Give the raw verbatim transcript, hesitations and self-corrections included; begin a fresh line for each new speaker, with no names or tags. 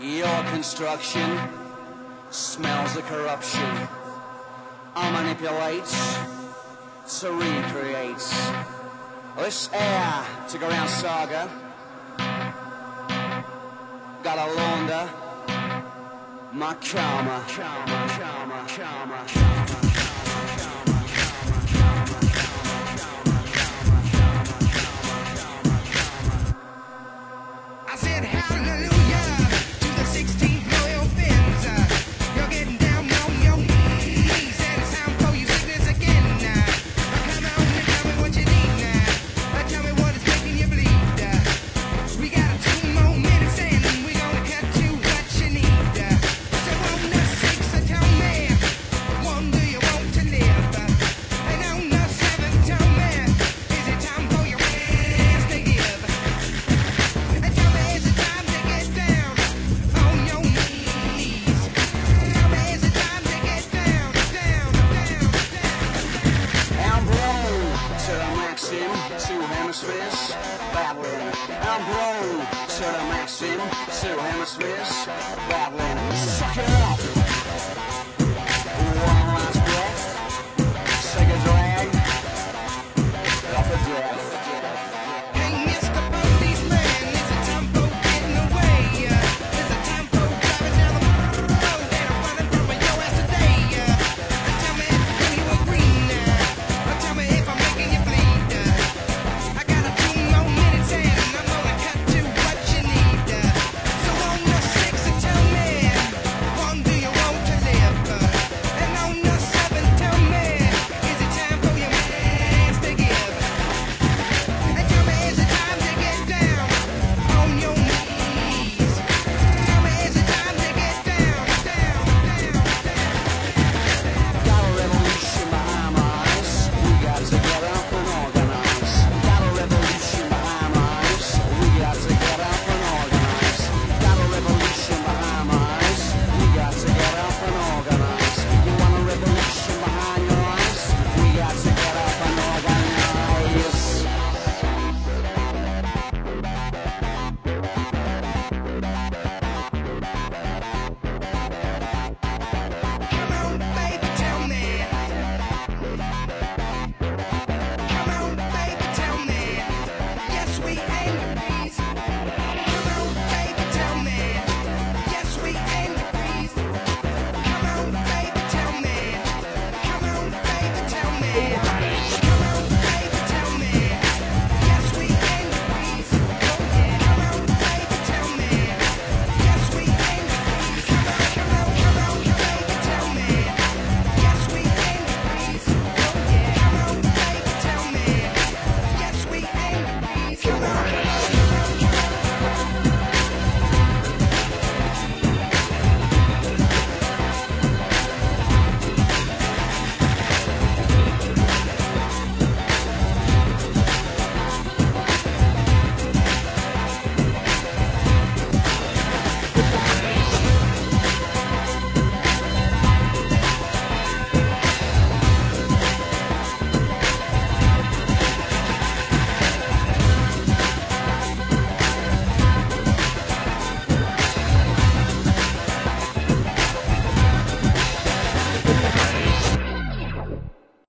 Your construction smells of corruption. I manipulate to recreate. This air to go around saga. Gotta launder my karma. Karma, karma, karma, karma.
I said hallelujah to the sixteenth loyal fins. Uh, you're getting down on your knees, and it's time for you sickness again. Uh, come on and tell me what you need now. Uh, tell me what is making you bleed. Uh, we got two more minutes and we're gonna cut to what you need. Uh, so on the six, uh, tell me, one do you want to live? Uh, and on the seven, tell me, is it time for your hands to give? And tell me, is it time to get down on your knees? Tell me, is it time to get down, down, down, down?
I'm blown to the maxim, two hemispheres battling. I'm blown to the maxim, two hemispheres battling. Suck it up.